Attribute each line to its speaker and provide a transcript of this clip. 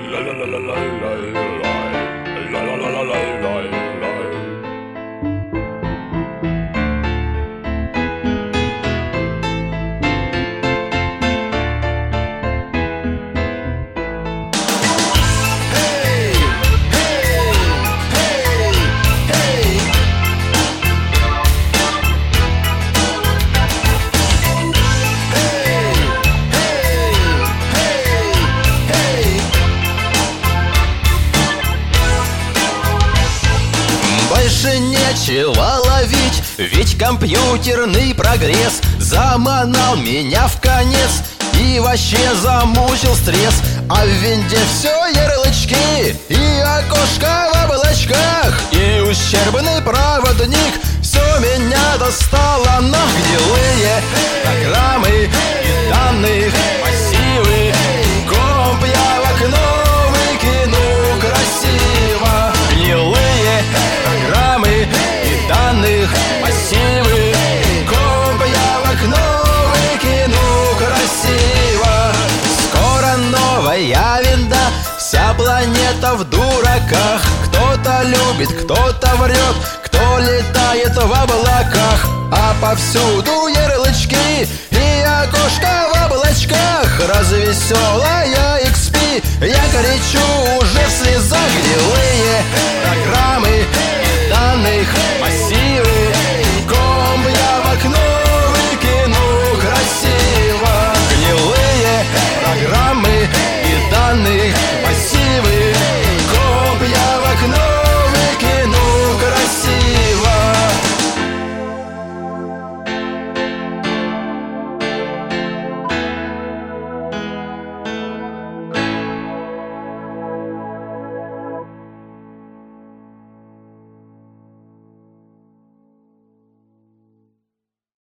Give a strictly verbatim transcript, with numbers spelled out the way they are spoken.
Speaker 1: Больше нечего ловить, ведь компьютерный прогресс заманал меня в конец и вообще замучил стресс. А в винде все ярлычки и окошко в облачках, и ущербный проводник. Все меня достало, но гнилые программы и данных массивы. Комп я в окно выкину красиво. Гнилые программы и данных массивы. Комп я в окно выкину красиво. Скоро новая винда, вся планета в дураках. Кто-то любит, кто-то врет, кто летает в облаках. А повсюду ярлычки и окошко в облачках. Развеселая икс пи, я кричу уже в слезах. Гнилые программы и данных массивы.